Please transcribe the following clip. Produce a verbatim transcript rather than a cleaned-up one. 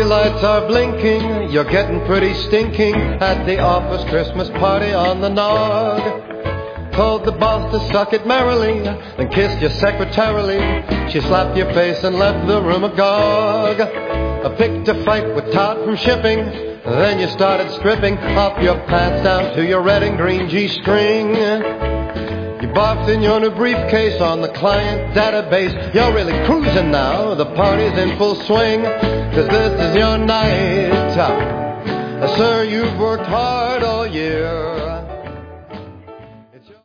lights are blinking, you're getting pretty stinking at the office Christmas party on the nog. Told the boss to suck it merrily, then kissed you secretarily. She slapped your face and left the room agog. I picked a fight with Todd from shipping, then you started stripping off your pants down to your red and green G-string. You barfed in your new briefcase on the client database. You're really cruising now, the party's in full swing, 'cause this is your night. Uh, sir, you've worked hard all year.